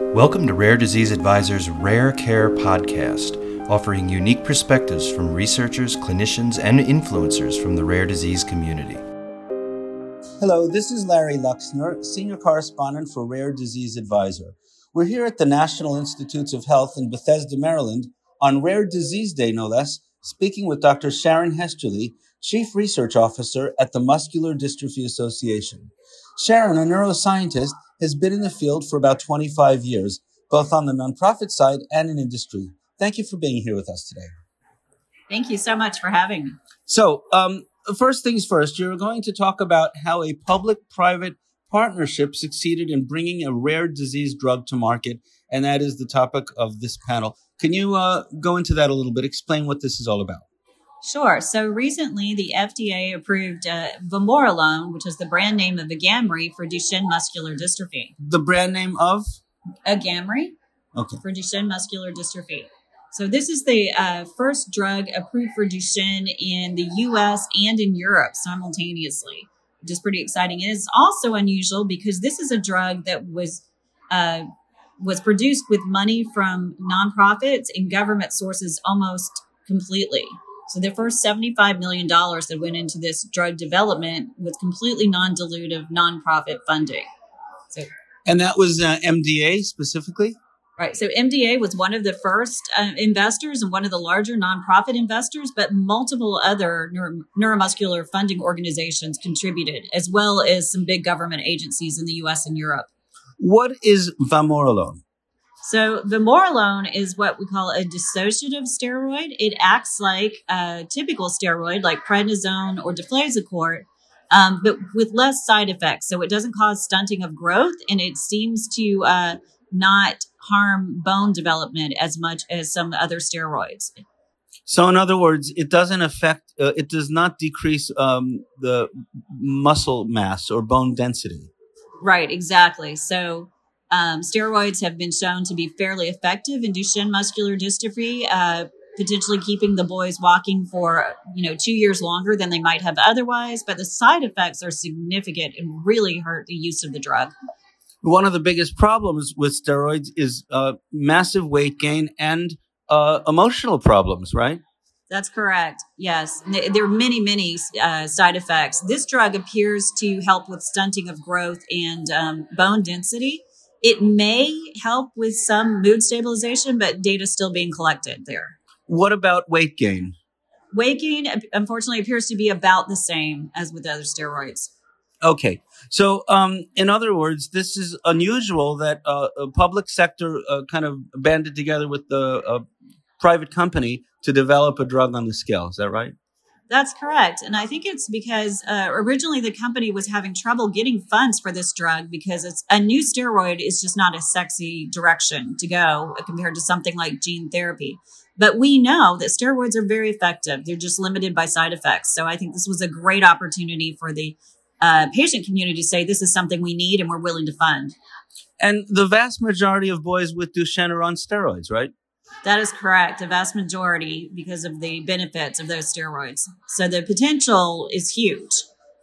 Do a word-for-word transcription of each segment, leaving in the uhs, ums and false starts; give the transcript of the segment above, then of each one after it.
Welcome to Rare Disease Advisor's Rare Care podcast, offering unique perspectives from researchers, clinicians, and influencers from the rare disease community. Hello, this is Larry Luxner, Senior Correspondent for Rare Disease Advisor. We're here at the National Institutes of Health in Bethesda, Maryland, on Rare Disease Day, no less, speaking with Doctor Sharon Hesterly, Chief Research Officer at the Muscular Dystrophy Association. Sharon, a neuroscientist, has been in the field for about twenty-five years, both on the nonprofit side and in industry. Thank you for being here with us today. Thank you so much for having me. So, um, first things first, you're going to talk about how a public-private partnership succeeded in bringing a rare disease drug to market, and that is the topic of this panel. Can you uh, go into that a little bit, explain what this is all about? Sure. So recently, the F D A approved uh, vamorolone, which is the brand name of Agamree for Duchenne muscular dystrophy. The brand name of? Agamree Okay. for Duchenne muscular dystrophy. So this is the uh, first drug approved for Duchenne in the U S and in Europe simultaneously, which is pretty exciting. It is also unusual because this is a drug that was uh, was produced with money from nonprofits and government sources almost completely. So the first seventy-five million dollars that went into this drug development was completely non-dilutive, nonprofit funding. So, And that was uh, M D A specifically? right. So M D A was one of the first uh, investors and one of the larger nonprofit investors, but multiple other neuro- neuromuscular funding organizations contributed, as well as some big government agencies in the U S and Europe. What is vamorolone? So vamorolone is what we call a dissociative steroid. It acts like a typical steroid, like prednisone or deflazacort, um, but with less side effects. So it doesn't cause stunting of growth, and it seems to uh, not harm bone development as much as some other steroids. So in other words, it doesn't affect, uh, it does not decrease um, the muscle mass or bone density. Right, exactly. So Um, steroids have been shown to be fairly effective in Duchenne muscular dystrophy, uh, potentially keeping the boys walking for, you know, two years longer than they might have otherwise. But the side effects are significant and really hurt the use of the drug. One of the biggest problems with steroids is uh, massive weight gain and uh, emotional problems, right? That's correct. Yes. There are many, many uh, side effects. This drug appears to help with stunting of growth and um, bone density. It may help with some mood stabilization, but data is still being collected there. What about weight gain? Weight gain, unfortunately, appears to be about the same as with other steroids. Okay. So, um, in other words, this is unusual that uh, a public sector uh, kind of banded together with the uh, private company to develop a drug on the scale. Is that right? That's correct. And I think it's because uh, originally the company was having trouble getting funds for this drug because it's a new steroid is just not a sexy direction to go compared to something like gene therapy. But we know that steroids are very effective. They're just limited by side effects. So I think this was a great opportunity for the uh, patient community to say this is something we need and we're willing to fund. And the vast majority of boys with Duchenne are on steroids, right? That is correct. The vast majority because of the benefits of those steroids. So the potential is huge.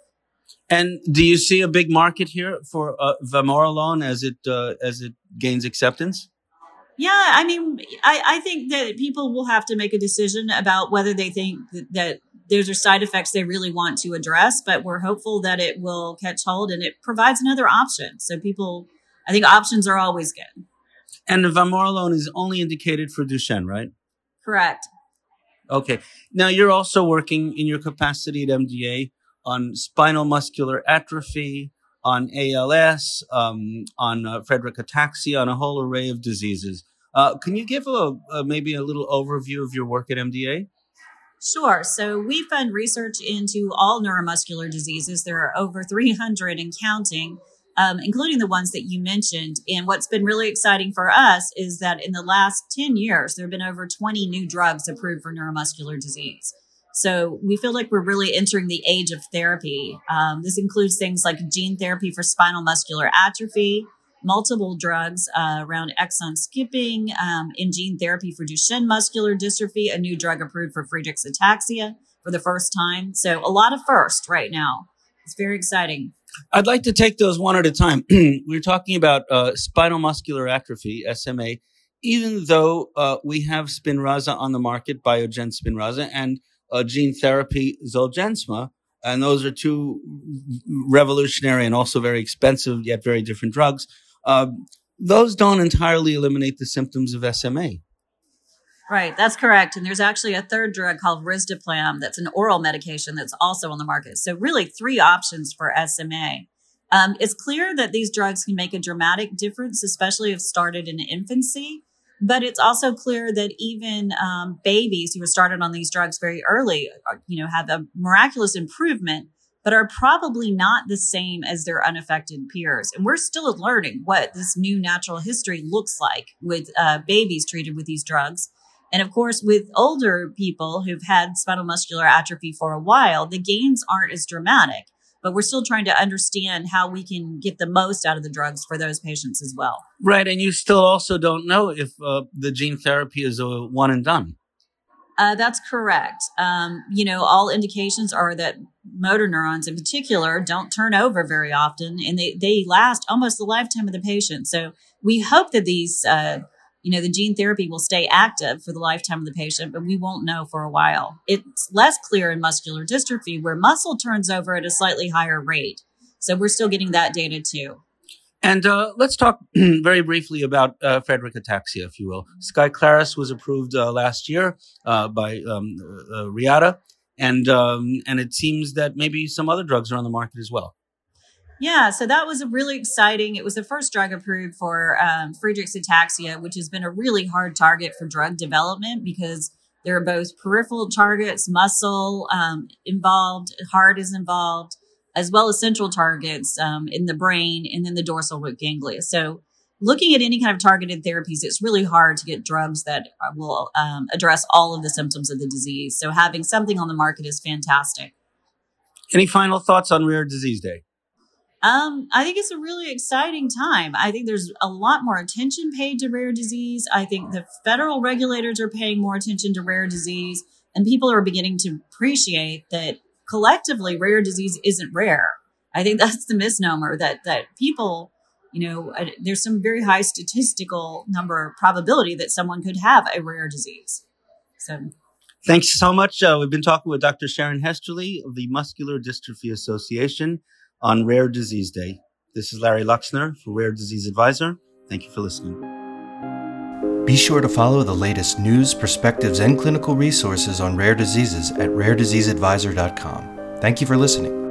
And do you see a big market here for uh, vamorolone as it uh, as it gains acceptance? Yeah, I mean, I, I think that people will have to make a decision about whether they think that, that those are side effects they really want to address. But we're hopeful that it will catch hold and it provides another option. So people, I think options are always good. And the vamorolone is only indicated for Duchenne, right? Correct. Okay. Now, you're also working in your capacity at M D A on spinal muscular atrophy, on A L S, um, on uh, Friedreich ataxia, on a whole array of diseases. Uh, can you give a, a maybe a little overview of your work at M D A? Sure. So we fund research into all neuromuscular diseases. There are over three hundred and counting. Um, including the ones that you mentioned. And what's been really exciting for us is that in the last ten years, there have been over twenty new drugs approved for neuromuscular disease. So we feel like we're really entering the age of therapy. Um, this includes things like gene therapy for spinal muscular atrophy, multiple drugs uh, around exon skipping, um, in gene therapy for Duchenne muscular dystrophy, a new drug approved for Friedreich's ataxia for the first time. So a lot of first right now. It's very exciting. I'd like to take those one at a time. We're talking about uh, spinal muscular atrophy, S M A, even though uh, we have Spinraza on the market, Biogen Spinraza, and uh, gene therapy Zolgensma, and those are two revolutionary and also very expensive yet very different drugs. Uh, those don't entirely eliminate the symptoms of S M A. Right, that's correct. And there's actually a third drug called Risdiplam that's an oral medication that's also on the market. So really three options for S M A. Um, it's clear that these drugs can make a dramatic difference, especially if started in infancy. But it's also clear that even um, babies who are started on these drugs very early, are, you know, have a miraculous improvement, but are probably not the same as their unaffected peers. And we're still learning what this new natural history looks like with uh, babies treated with these drugs. And of course, with older people who've had spinal muscular atrophy for a while, the gains aren't as dramatic, but we're still trying to understand how we can get the most out of the drugs for those patients as well. Right. And you still also don't know if uh, the gene therapy is a one and done. Uh, that's correct. Um, you know, all indications are that motor neurons in particular don't turn over very often, and they, they last almost the lifetime of the patient. So we hope that these uh You know, the gene therapy will stay active for the lifetime of the patient, but we won't know for a while. It's less clear in muscular dystrophy where muscle turns over at a slightly higher rate. So we're still getting that data too. And uh, let's talk very briefly about uh, Friedreich ataxia, if you will. Skyclarys was approved uh, last year uh, by um, uh, Reata, and um, and it seems that maybe some other drugs are on the market as well. Yeah, so that was a really exciting. It was the first drug approved for um, Friedreich's ataxia, which has been a really hard target for drug development because there are both peripheral targets, muscle um, involved, heart is involved, as well as central targets um, in the brain and then the dorsal root ganglia. So looking at any kind of targeted therapies, it's really hard to get drugs that will um, address all of the symptoms of the disease. So having something on the market is fantastic. Any final thoughts on Rare Disease Day? Um, I think it's a really exciting time. I think there's a lot more attention paid to rare disease. I think the federal regulators are paying more attention to rare disease, and people are beginning to appreciate that collectively rare disease isn't rare. I think that's the misnomer that, that people, you know, uh, there's some very high statistical number probability that someone could have a rare disease. So thanks so much. Uh, we've been talking with Doctor Sharon Hesterly of the Muscular Dystrophy Association on Rare Disease Day. This is Larry Luxner for Rare Disease Advisor. Thank you for listening. Be sure to follow the latest news, perspectives, and clinical resources on rare diseases at rare disease advisor dot com. Thank you for listening.